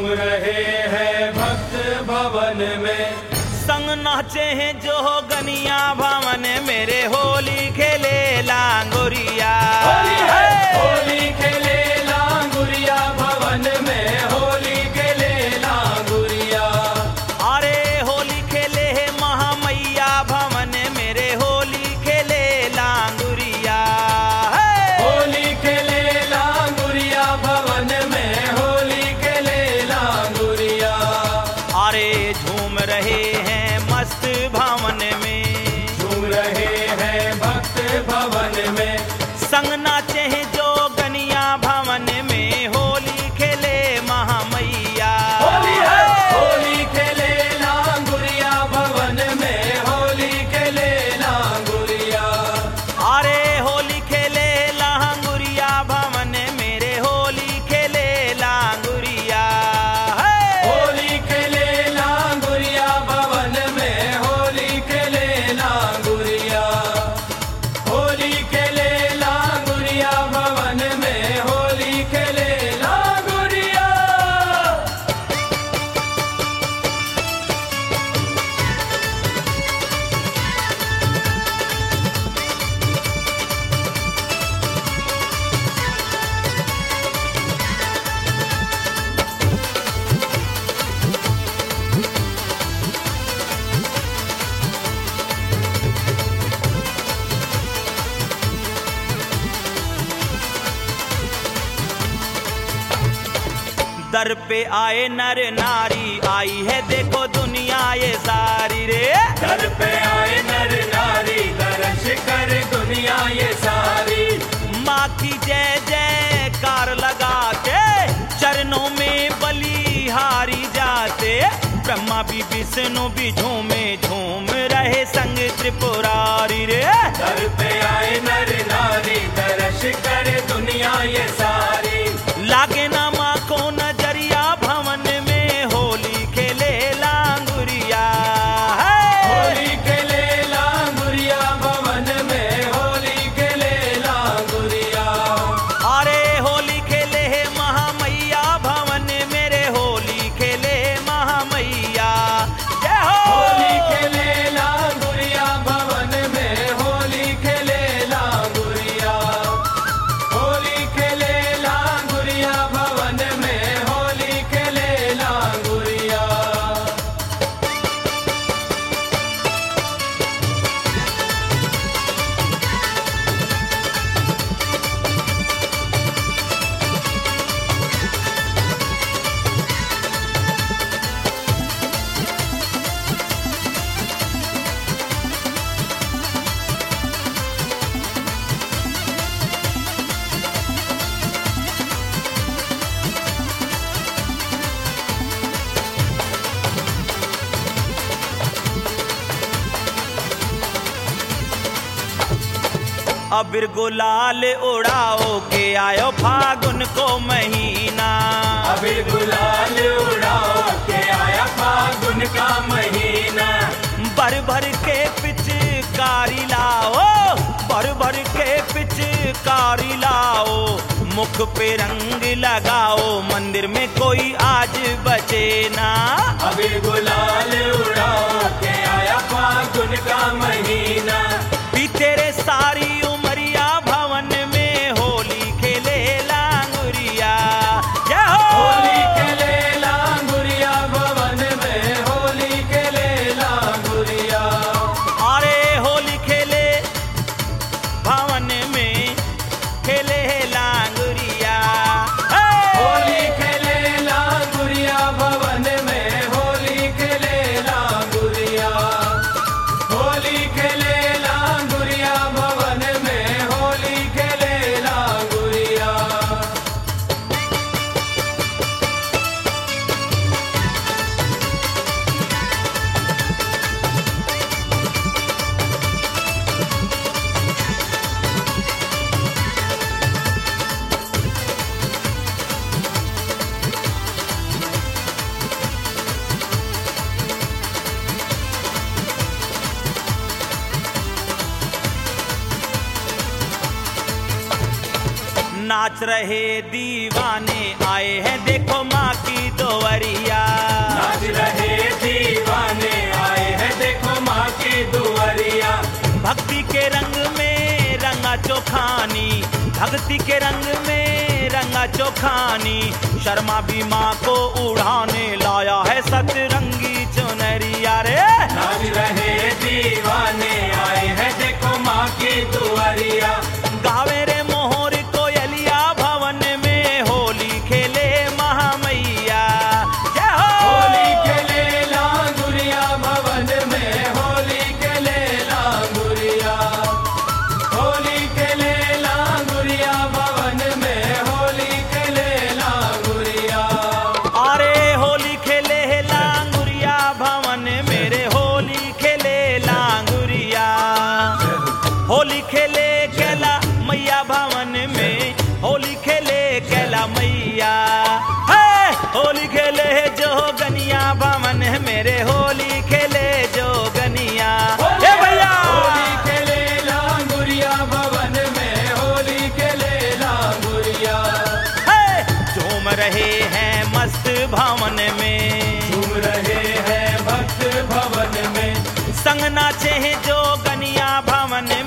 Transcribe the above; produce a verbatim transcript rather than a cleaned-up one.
रहे हैं भक्त भवन में, संग नाचे हैं जो गनिया भवन मेरे, होली खेले लांगुरिया। होली है होली खेले लांगुरिया भवन में, होली खेले लांगुरिया। अरे होली खेले है महामैया भवन मेरे, होली खेले लांगुरिया। होली खेले लांगुरिया भवन में, होली खेले लांगुरिया। अरे झूम रहे हैं मस्त भवन में, झूम रहे हैं भक्त भवन में, संग नाचे हैं जो गनिया भवन में, होली खेले महामैया। होली है होली खेले लांगुरिया भवन में, होली खेले लांगुरिया। अरे होली खेले लांगुरिया भवन मेरे, होली खेले लांगुरिया। होली खेले लांगुरिया भवन में, होली खेले लांगुरिया। होली खेले लांगुरिया भवन में, होली खेले लांगुरिया। दर पे आए नर नारी, आई है देखो दुनिया ये सारी रे। दर पे आए नर नारी, दर्श कर दुनिया ये सारी। माँ की जय जयकार लगा के चरणों में बलिहारी जाते, ब्रह्मा भी विष्णु भी झूमे झूम रहे संग त्रिपुरारी रे। दर पे आए नर नारी, दर्श कर दुनिया ये सारी। लागे ना माँ को नजरिया भवन में, होली खेले लांगुरिया। होली खेले लांगुरिया भवन में, होली खेले लांगुरिया। अरे होली खेले है महामैया भवन मेरे, होली खेले महामैया। जय हो। होली खेले लांगुरिया भवन में, होली खेले लांगुरिया। होली खेले लांगुरिया भवन में, होली खेले लांगुरिया। अबीर गुलाल उड़ाओ के आयो फागुन को महीना। अबीर गुलाल उड़ाओ के आया फागुन का महीना। भर भर के पिचकारी लाओ, भर भर के पिचकारी लाओ, मुख पे रंग लगाओ, मंदिर में कोई आज बचे ना। अबीर गुलाल उड़ाओ के आया फागुन का महीना। भी तेरे सारी उमरिया भवन में, होली खेले लांगुरिया। जय हो। होली खेले लांगुरिया भवन में, होली खेले लांगुरिया। अरे होली खेले भवन में, खेले लांगुरिया। होली खेले लांगुरिया भवन में, होली खेले लांगुरिया। होली खेले लांगुरिया भवन नाच रहे दीवाने आए हैं देखो माँ की दुआरिया। नाच रहे दीवाने आए हैं देखो माँ की दुआरिया। भक्ति के रंग में रंगा चोखानी, भक्ति के रंग में रंगा चोखानी, शर्मा भी माँ को उड़ाने लाया है सतरंगी चुनरिया रे। नाच रहे दीवाने आए हैं देखो माँ की दुआरिया। गावे रे मोहर कोयलिया भवन में होली खेले महामैया। जय हो होली खेले लांगुरिया भवन में, होली खेले लांगुरिया। होली खेले लांगुरिया भवन में, होली खेले लांगुरिया। अरे होली खेले लांगुरिया भवन मेरे, होली खेले लांगुरिया। होली खेले कैला मैया भवन में, होली खेले कैला मैया। है होली खेले जोगनिया भवन मेरे, होली खेले जोगनिया। ए भैया होली खेले लांगुरिया भवन में, होली खेले लांगुरिया। है झूम रहे हैं मस्त भवन में, झूम रहे हैं भक्त भवन में, संग नाचे हैं जोगनिया भवन